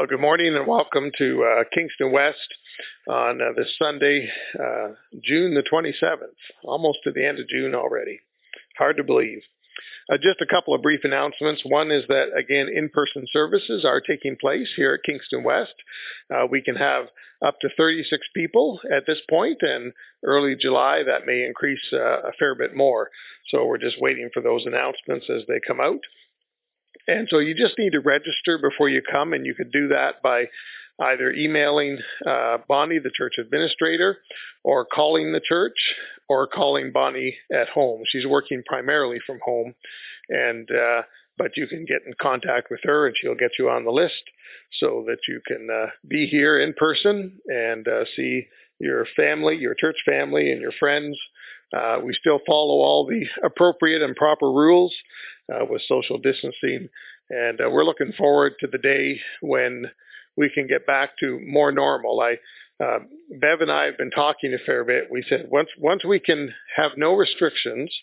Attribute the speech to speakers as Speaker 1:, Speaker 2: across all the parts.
Speaker 1: Well, good morning and welcome to Kingston West on this Sunday, June the 27th, almost to the end of June already. Hard to believe. Just a couple of brief announcements. One is that, again, in-person services are taking place here at Kingston West. We can have up to 36 people at this point, and early July that may increase a fair bit more. So we're just waiting for those announcements as they come out. And so you just need to register before you come, and you could do that by either emailing Bonnie, the church administrator, or calling the church, or calling Bonnie at home. She's working primarily from home, and but you can get in contact with her, and she'll get you on the list so that you can be here in person and see your family, your church family, and your friends. We still follow all the appropriate and proper rules with social distancing, and we're looking forward to the day when we can get back to more normal. Bev and I have been talking a fair bit. We said once we can have no restrictions,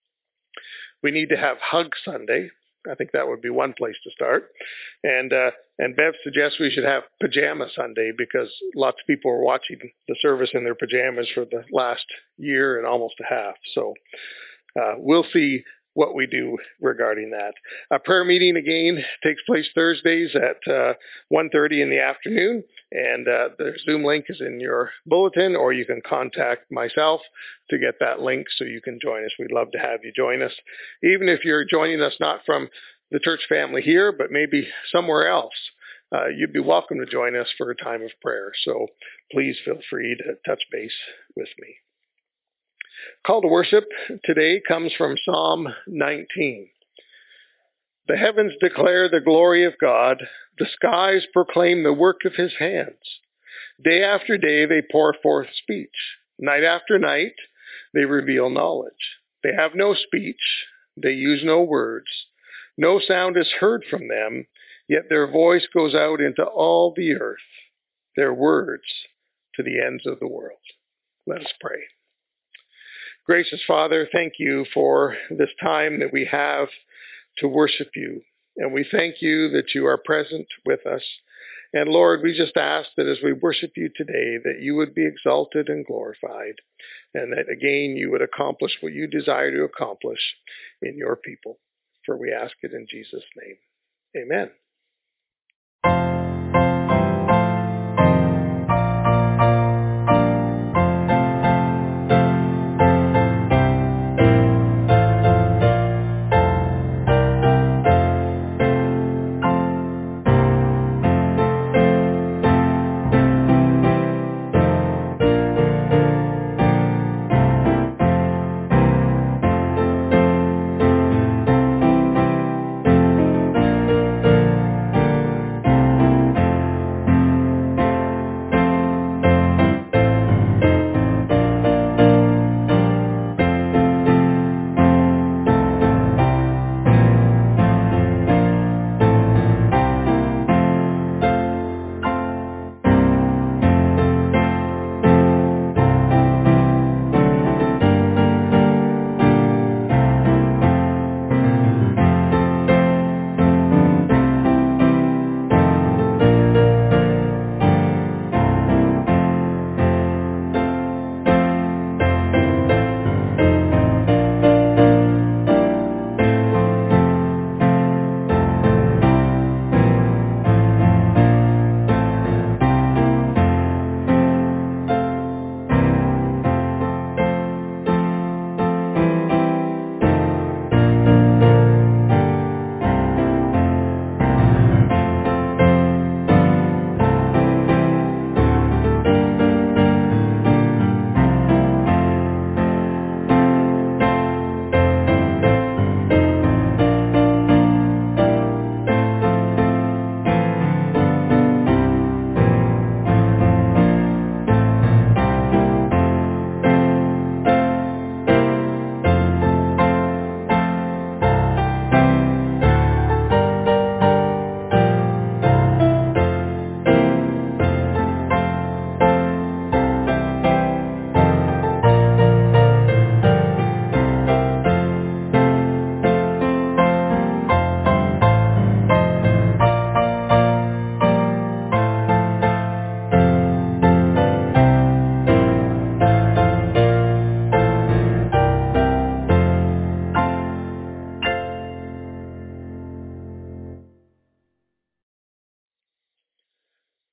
Speaker 1: we need to have Hug Sunday. I think that would be one place to start. And Bev suggests we should have Pajama Sunday because lots of people were watching the service in their pajamas for the last year and almost a half. So we'll see what we do regarding that. A prayer meeting again takes place Thursdays at 1:30 in the afternoon, and the Zoom link is in your bulletin, or you can contact myself to get that link so you can join us. We'd love to have you join us. Even if you're joining us not from the church family here, but maybe somewhere else, you'd be welcome to join us for a time of prayer. So please feel free to touch base with me. Call to worship today comes from Psalm 19. The heavens declare the glory of God. The skies proclaim the work of his hands. Day after day they pour forth speech. Night after night they reveal knowledge. They have no speech. They use no words. No sound is heard from them, yet their voice goes out into all the earth, their words to the ends of the world. Let us pray. Gracious Father, thank you for this time that we have to worship you. And we thank you that you are present with us. And Lord, we just ask that as we worship you today, that you would be exalted and glorified. And that again, you would accomplish what you desire to accomplish in your people. For we ask it in Jesus' name. Amen.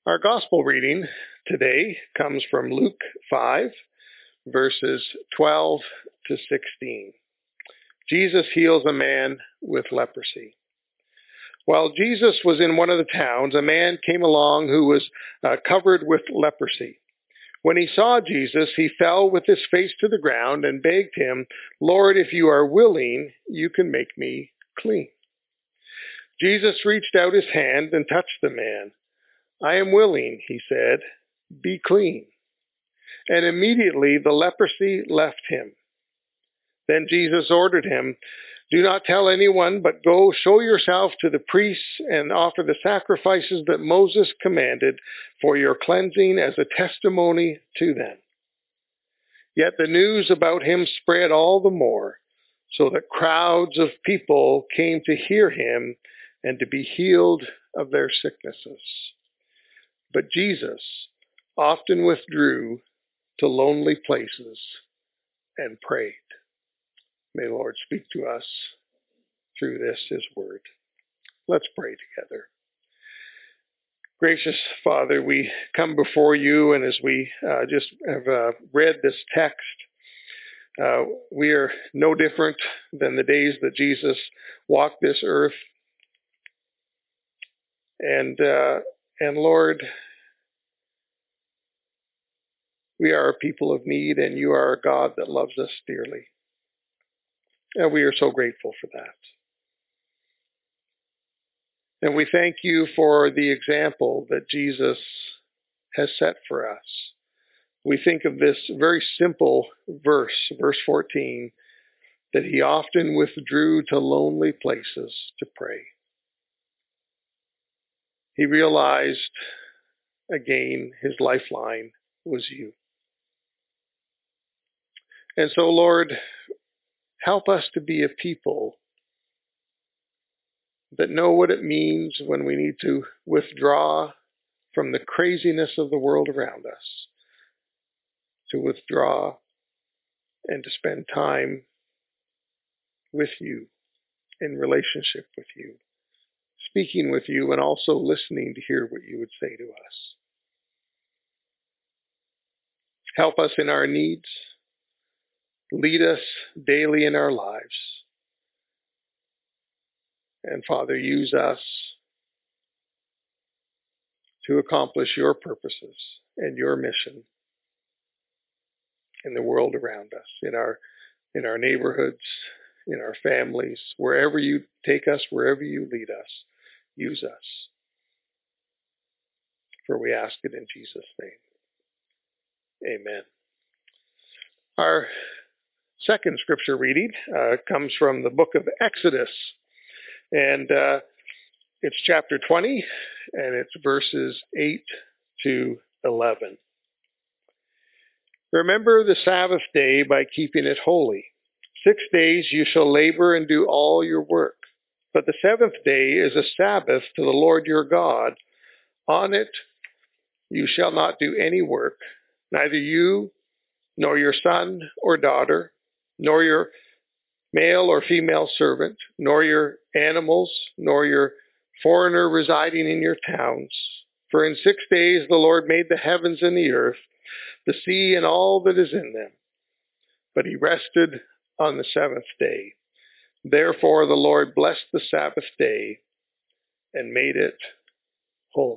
Speaker 1: Our gospel reading today comes from Luke 5, verses 12 to 16. Jesus heals a man with leprosy. While Jesus was in one of the towns, a man came along who was covered with leprosy. When he saw Jesus, he fell with his face to the ground and begged him, "Lord, if you are willing, you can make me clean." Jesus reached out his hand and touched the man. "I am willing," he said, "be clean." And immediately the leprosy left him. Then Jesus ordered him, "Do not tell anyone, but go show yourself to the priests and offer the sacrifices that Moses commanded for your cleansing as a testimony to them." Yet the news about him spread all the more, so that crowds of people came to hear him and to be healed of their sicknesses. But Jesus often withdrew to lonely places and prayed. May the Lord speak to us through this, his word. Let's pray together. Gracious Father, we come before you, and as we just have read this text, we are no different than the days that Jesus walked this earth. And Lord, we are a people of need, and you are a God that loves us dearly. And we are so grateful for that. And we thank you for the example that Jesus has set for us. We think of this very simple verse, verse 14, that he often withdrew to lonely places to pray. He realized, again, his lifeline was you. And so, Lord, help us to be a people that know what it means when we need to withdraw from the craziness of the world around us, to withdraw and to spend time with you, in relationship with you, speaking with you, and also listening to hear what you would say to us. Help us in our needs. Lead us daily in our lives. And Father, use us to accomplish your purposes and your mission in the world around us, in our neighborhoods, in our families, wherever you take us, wherever you lead us, use us. For we ask it in Jesus' name. Amen. Our second scripture reading comes from the book of Exodus, and it's chapter 20, and it's verses 8 to 11. Remember the Sabbath day by keeping it holy. 6 days you shall labor and do all your work. But the seventh day is a Sabbath to the Lord your God. On it you shall not do any work, neither you, nor your son or daughter, nor your male or female servant, nor your animals, nor your foreigner residing in your towns. For in 6 days the Lord made the heavens and the earth, the sea and all that is in them. But he rested on the seventh day. Therefore the Lord blessed the Sabbath day and made it holy.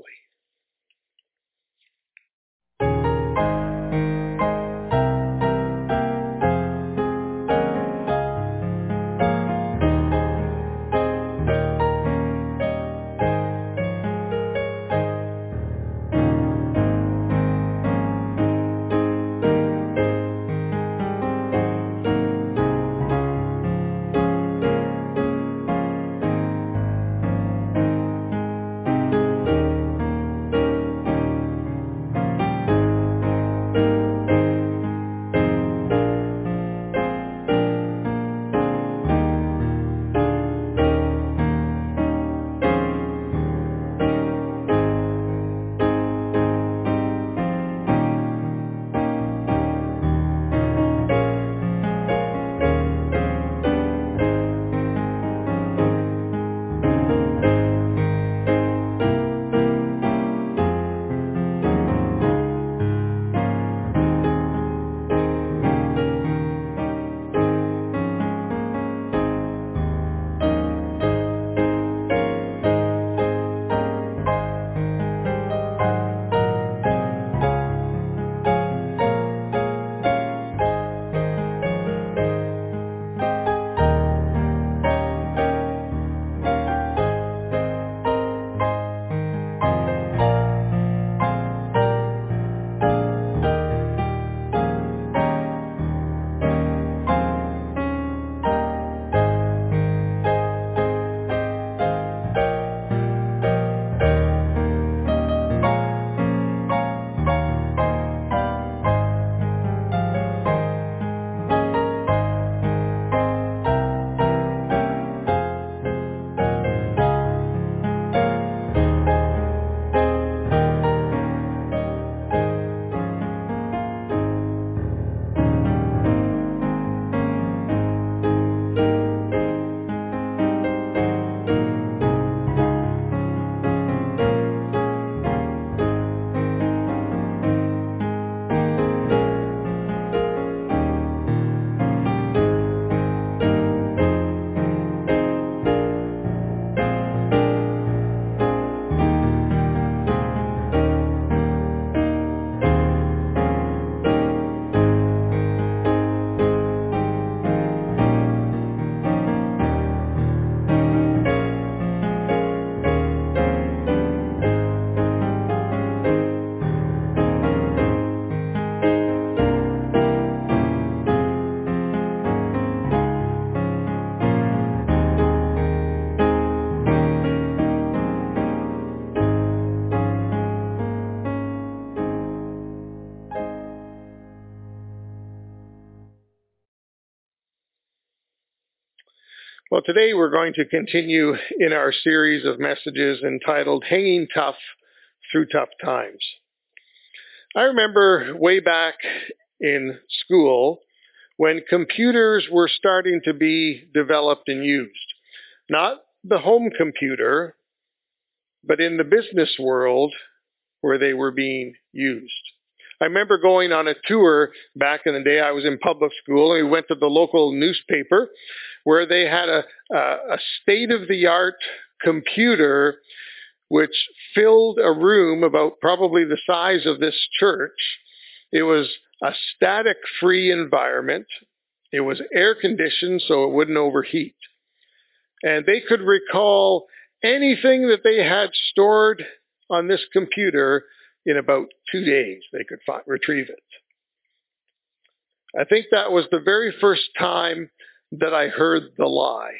Speaker 1: Well, today we're going to continue in our series of messages entitled Hanging Tough Through Tough Times. I remember way back in school when computers were starting to be developed and used. Not the home computer, but in the business world where they were being used. I remember going on a tour back in the day. I was in public school, and we went to the local newspaper where they had a state-of-the-art computer which filled a room about probably the size of this church. It was a static-free environment. It was air-conditioned so it wouldn't overheat. And they could recall anything that they had stored on this computer in about 2 days. They could retrieve it. I think that was the very first time that I heard the lie.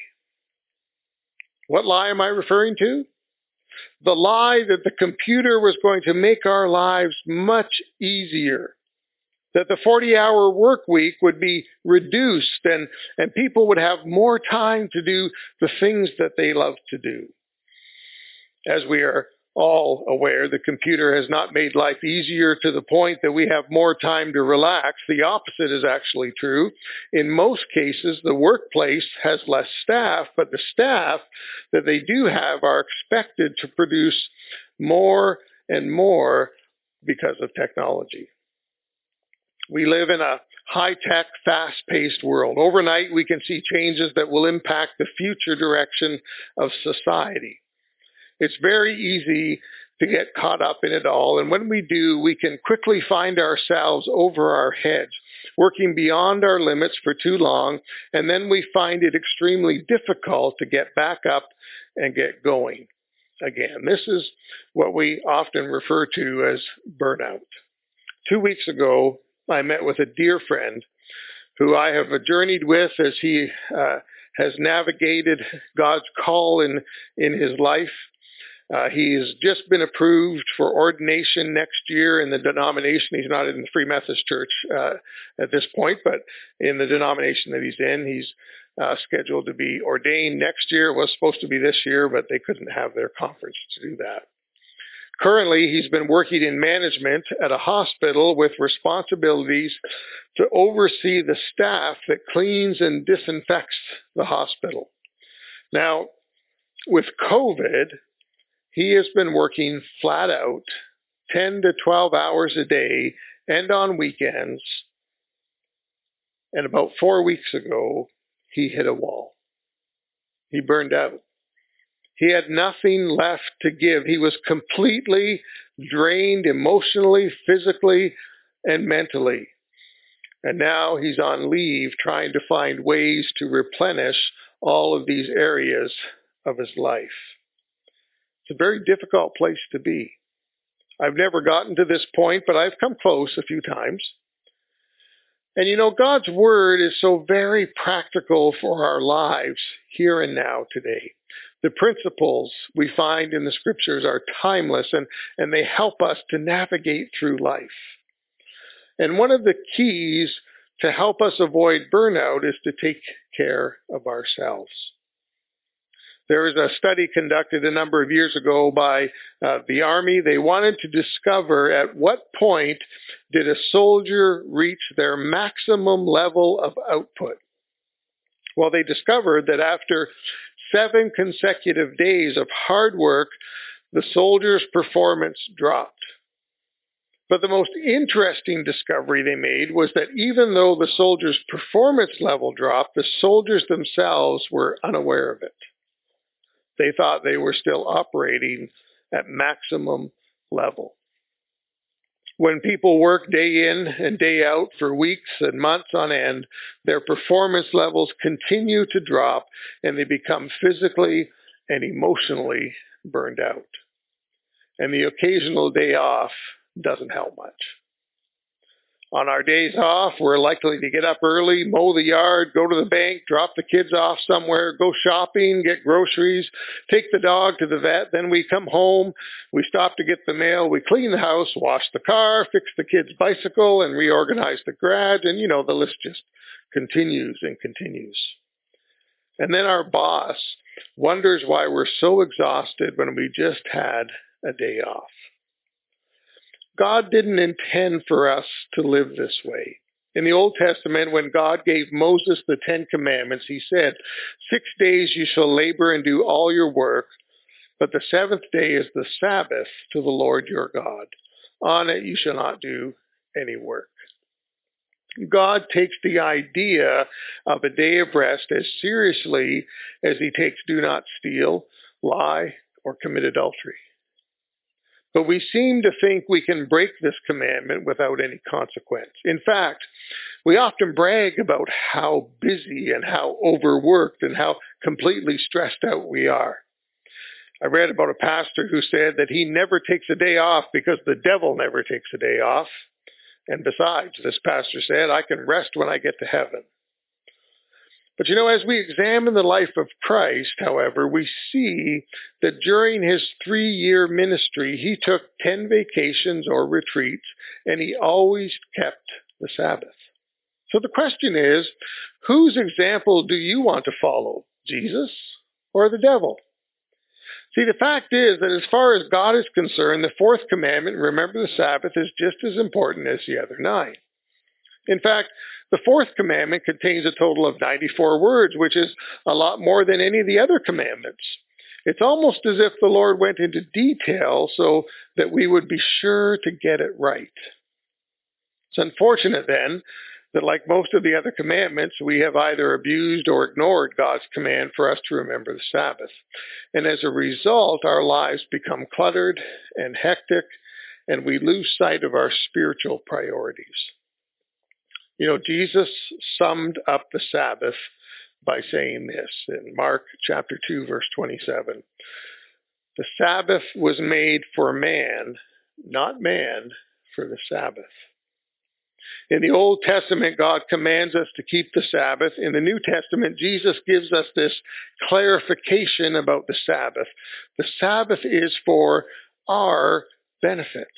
Speaker 1: What lie am I referring to? The lie that the computer was going to make our lives much easier, that the 40-hour work week would be reduced and people would have more time to do the things that they love to do. As we are all aware, the computer has not made life easier to the point that we have more time to relax. The opposite is actually true. In most cases, the workplace has less staff, but the staff that they do have are expected to produce more and more because of technology. We live in a high-tech, fast-paced world. Overnight, we can see changes that will impact the future direction of society. It's very easy to get caught up in it all, and when we do, we can quickly find ourselves over our heads, working beyond our limits for too long, and then we find it extremely difficult to get back up and get going again. This is what we often refer to as burnout. 2 weeks ago, I met with a dear friend who I have journeyed with as he has navigated God's call in his life. He's just been approved for ordination next year in the denomination. He's not in the Free Methodist Church at this point, but in the denomination that he's in, he's scheduled to be ordained next year. It was supposed to be this year, but they couldn't have their conference to do that. Currently, he's been working in management at a hospital with responsibilities to oversee the staff that cleans and disinfects the hospital. Now, with COVID, he has been working flat out 10 to 12 hours a day and on weekends. And about 4 weeks ago, he hit a wall. He burned out. He had nothing left to give. He was completely drained emotionally, physically, and mentally. And now he's on leave trying to find ways to replenish all of these areas of his life. It's a very difficult place to be. I've never gotten to this point, but I've come close a few times. And you know, God's word is so very practical for our lives here and now today. The principles we find in the scriptures are timeless and they help us to navigate through life. And one of the keys to help us avoid burnout is to take care of ourselves. There was a study conducted a number of years ago by the Army. They wanted to discover at what point did a soldier reach their maximum level of output. Well, they discovered that after 7 consecutive days of hard work, the soldier's performance dropped. But the most interesting discovery they made was that even though the soldier's performance level dropped, the soldiers themselves were unaware of it. They thought they were still operating at maximum level. When people work day in and day out for weeks and months on end, their performance levels continue to drop and they become physically and emotionally burned out. And the occasional day off doesn't help much. On our days off, we're likely to get up early, mow the yard, go to the bank, drop the kids off somewhere, go shopping, get groceries, take the dog to the vet. Then we come home, we stop to get the mail, we clean the house, wash the car, fix the kid's bicycle, and reorganize the garage. And, you know, the list just continues and continues. And then our boss wonders why we're so exhausted when we just had a day off. God didn't intend for us to live this way. In the Old Testament, when God gave Moses the 10 Commandments, he said, 6 days you shall labor and do all your work, but the seventh day is the Sabbath to the Lord your God. On it you shall not do any work. God takes the idea of a day of rest as seriously as he takes do not steal, lie, or commit adultery. But we seem to think we can break this commandment without any consequence. In fact, we often brag about how busy and how overworked and how completely stressed out we are. I read about a pastor who said that he never takes a day off because the devil never takes a day off. And besides, this pastor said, I can rest when I get to heaven. But as we examine the life of Christ, however, we see that during his 3-year ministry, he took 10 vacations or retreats, and he always kept the Sabbath. So the question is, whose example do you want to follow, Jesus or the devil? See, the fact is that as far as God is concerned, the fourth commandment, remember the Sabbath, is just as important as the other 9. In fact, the fourth commandment contains a total of 94 words, which is a lot more than any of the other commandments. It's almost as if the Lord went into detail so that we would be sure to get it right. It's unfortunate then that like most of the other commandments, we have either abused or ignored God's command for us to remember the Sabbath. And as a result, our lives become cluttered and hectic, and we lose sight of our spiritual priorities. Jesus summed up the Sabbath by saying this in Mark chapter 2, verse 27. The Sabbath was made for man, not man for the Sabbath. In the Old Testament, God commands us to keep the Sabbath. In the New Testament, Jesus gives us this clarification about the Sabbath. The Sabbath is for our benefit.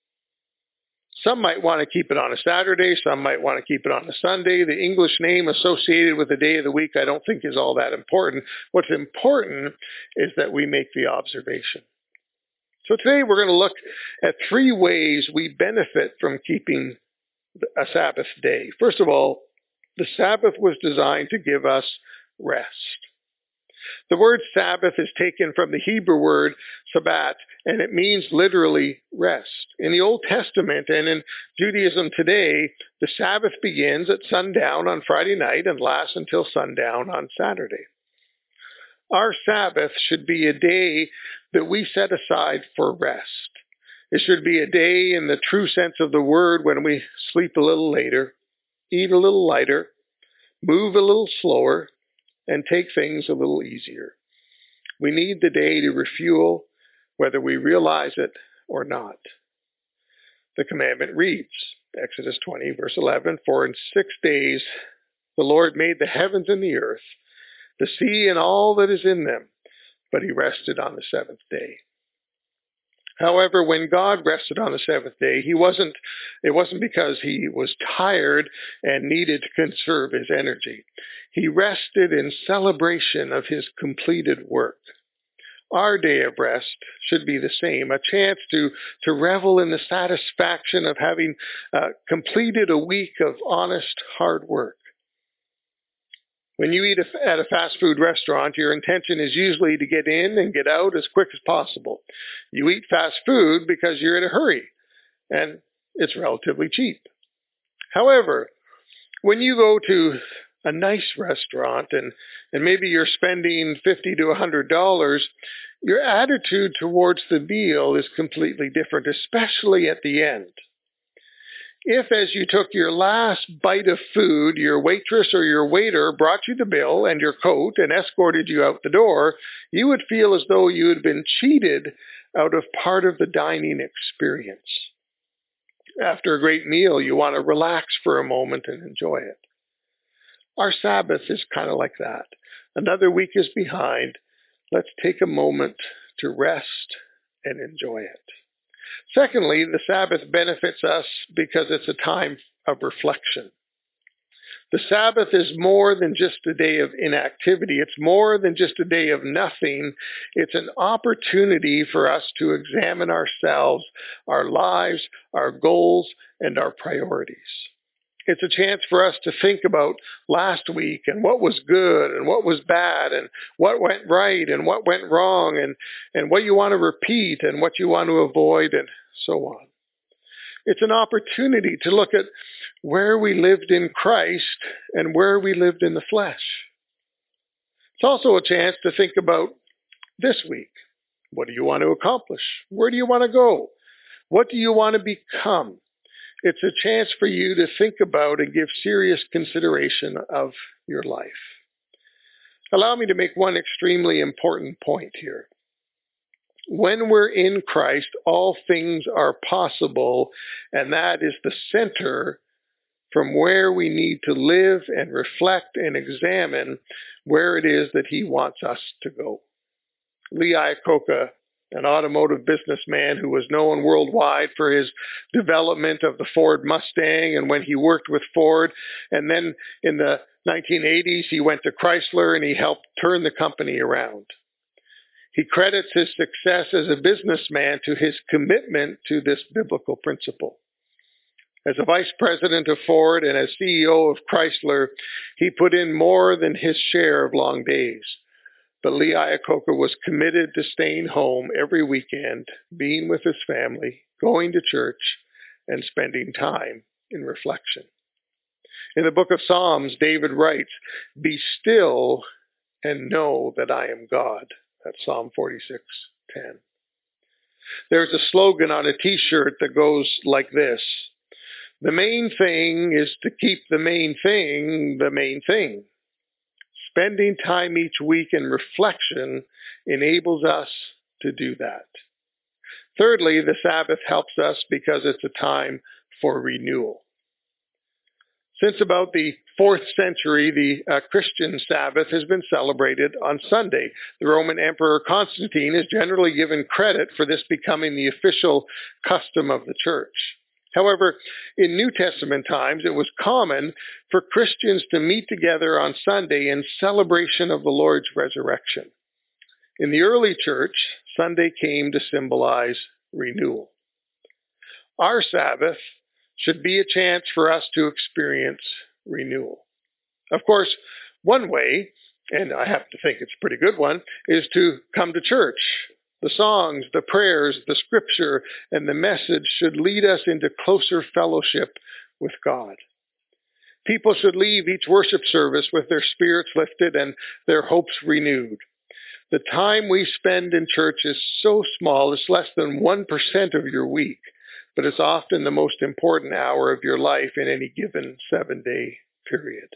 Speaker 1: Some might want to keep it on a Saturday. Some might want to keep it on a Sunday. The English name associated with the day of the week I don't think is all that important. What's important is that we make the observation. So today we're going to look at 3 ways we benefit from keeping a Sabbath day. First of all, the Sabbath was designed to give us rest. The word Sabbath is taken from the Hebrew word Sabbat, and it means literally rest. In the Old Testament and in Judaism today, the Sabbath begins at sundown on Friday night and lasts until sundown on Saturday. Our Sabbath should be a day that we set aside for rest. It should be a day in the true sense of the word when we sleep a little later, eat a little lighter, move a little slower, and take things a little easier. We need the day to refuel, whether we realize it or not. The commandment reads, Exodus 20, verse 11, For in 6 days the Lord made the heavens and the earth, the sea and all that is in them, but he rested on the 7th day. However, when God rested on the 7th day, it wasn't because he was tired and needed to conserve his energy. He rested in celebration of his completed work. Our day of rest should be the same, a chance to revel in the satisfaction of having completed a week of honest, hard work. When you eat at a fast food restaurant, your intention is usually to get in and get out as quick as possible. You eat fast food because you're in a hurry, and it's relatively cheap. However, when you go to a nice restaurant and maybe you're spending $50 to $100, your attitude towards the meal is completely different, especially at the end. If, as you took your last bite of food, your waitress or your waiter brought you the bill and your coat and escorted you out the door, you would feel as though you had been cheated out of part of the dining experience. After a great meal, you want to relax for a moment and enjoy it. Our Sabbath is kind of like that. Another week is behind. Let's take a moment to rest and enjoy it. Secondly, the Sabbath benefits us because it's a time of reflection. The Sabbath is more than just a day of inactivity. It's more than just a day of nothing. It's an opportunity for us to examine ourselves, our lives, our goals, and our priorities. It's a chance for us to think about last week and what was good and what was bad and what went right and what went wrong and what you want to repeat and what you want to avoid and so on. It's an opportunity to look at where we lived in Christ and where we lived in the flesh. It's also a chance to think about this week. What do you want to accomplish? Where do you want to go? What do you want to become? It's a chance for you to think about and give serious consideration of your life. Allow me to make one extremely important point here. When we're in Christ, all things are possible, and that is the center from where we need to live and reflect and examine where it is that he wants us to go. Lee Iacocca, an automotive businessman who was known worldwide for his development of the Ford Mustang and when he worked with Ford. And then in the 1980s, he went to Chrysler and he helped turn the company around. He credits his success as a businessman to his commitment to this biblical principle. As a vice president of Ford and as CEO of Chrysler, he put in more than his share of long days. But Lee Iacocca was committed to staying home every weekend, being with his family, going to church, and spending time in reflection. In the book of Psalms, David writes, "Be still and know that I am God." That's Psalm 46:10. There's a slogan on a t-shirt that goes like this: the main thing is to keep the main thing the main thing. Spending time each week in reflection enables us to do that. Thirdly, the Sabbath helps us because it's a time for renewal. Since about the 4th century, the Christian Sabbath has been celebrated on Sunday. The Roman Emperor Constantine is generally given credit for this becoming the official custom of the church. However, in New Testament times, it was common for Christians to meet together on Sunday in celebration of the Lord's resurrection. In the early church, Sunday came to symbolize renewal. Our Sabbath should be a chance for us to experience renewal. Of course, one way, and I happen to think it's a pretty good one, is to come to church. The songs, the prayers, the scripture, and the message should lead us into closer fellowship with God. People should leave each worship service with their spirits lifted and their hopes renewed. The time we spend in church is so small, it's less than 1% of your week, but it's often the most important hour of your life in any given 7-day period.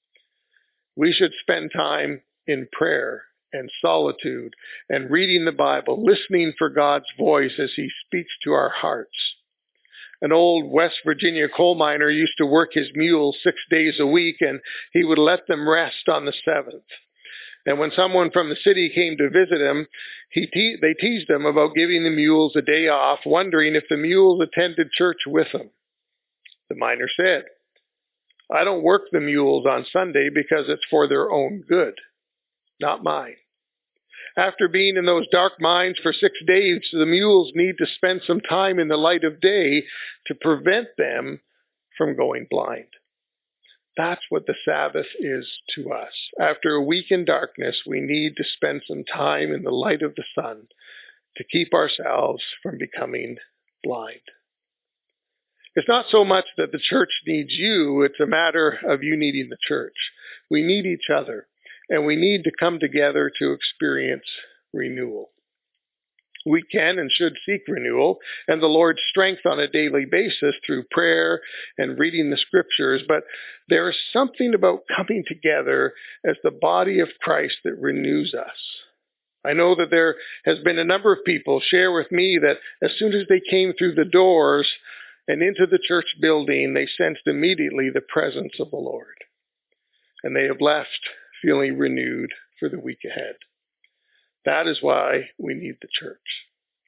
Speaker 1: We should spend time in prayer and solitude and reading the Bible, listening for God's voice as he speaks to our hearts. An old West Virginia coal miner used to work his mules 6 days a week, and he would let them rest on the 7th. And when someone from the city came to visit him, they teased him about giving the mules a day off, wondering if the mules attended church with him. The miner said, "I don't work the mules on Sunday because it's for their own good, not mine." After being in those dark mines for 6 days, the mules need to spend some time in the light of day to prevent them from going blind. That's what the Sabbath is to us. After a week in darkness, we need to spend some time in the light of the sun to keep ourselves from becoming blind. It's not so much that the church needs you, it's a matter of you needing the church. We need each other, and we need to come together to experience renewal. We can and should seek renewal and the Lord's strength on a daily basis through prayer and reading the scriptures, but there is something about coming together as the body of Christ that renews us. I know that there has been a number of people share with me that as soon as they came through the doors and into the church building, they sensed immediately the presence of the Lord. And they have left feeling renewed for the week ahead. That is why we need the church.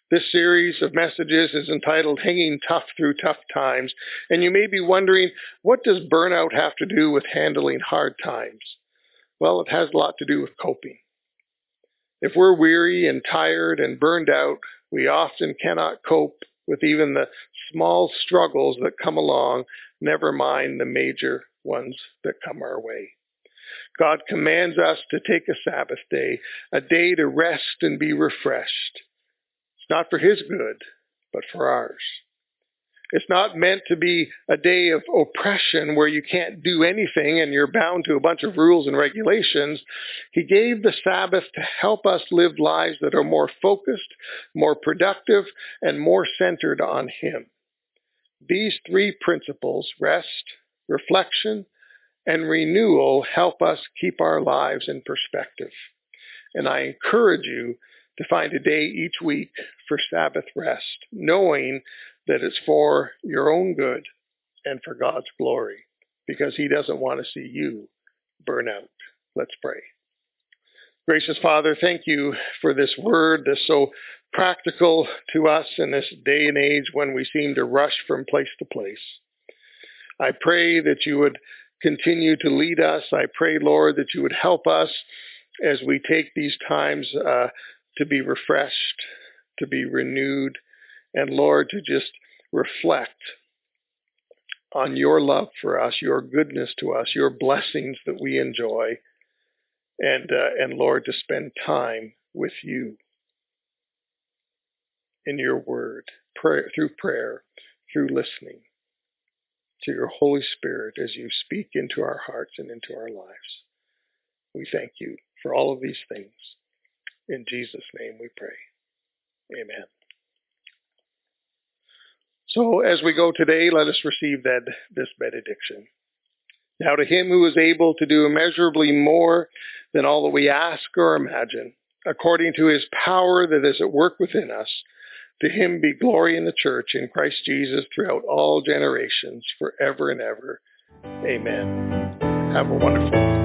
Speaker 1: This series of messages is entitled Hanging Tough Through Tough Times, and you may be wondering, what does burnout have to do with handling hard times? Well, it has a lot to do with coping. If we're weary and tired and burned out, we often cannot cope with even the small struggles that come along, never mind the major ones that come our way. God commands us to take a Sabbath day, a day to rest and be refreshed. It's not for His good, but for ours. It's not meant to be a day of oppression where you can't do anything and you're bound to a bunch of rules and regulations. He gave the Sabbath to help us live lives that are more focused, more productive, and more centered on Him. These three principles, rest, reflection, and renewal, help us keep our lives in perspective. And I encourage you to find a day each week for Sabbath rest, knowing that it's for your own good and for God's glory, because He doesn't want to see you burn out. Let's pray. Gracious Father, thank you for this word that's so practical to us in this day and age when we seem to rush from place to place. I pray that you would continue to lead us. I pray, Lord, that you would help us as we take these times to be refreshed, to be renewed, and Lord, to just reflect on your love for us, your goodness to us, your blessings that we enjoy, and Lord, to spend time with you in your word, through prayer, through listening to your Holy Spirit as you speak into our hearts and into our lives. We thank you for all of these things. In Jesus' name we pray. Amen. So as we go today, let us receive this benediction. Now to Him who is able to do immeasurably more than all that we ask or imagine, according to His power that is at work within us, to Him be glory in the church in Christ Jesus throughout all generations, forever and ever. Amen. Have a wonderful day.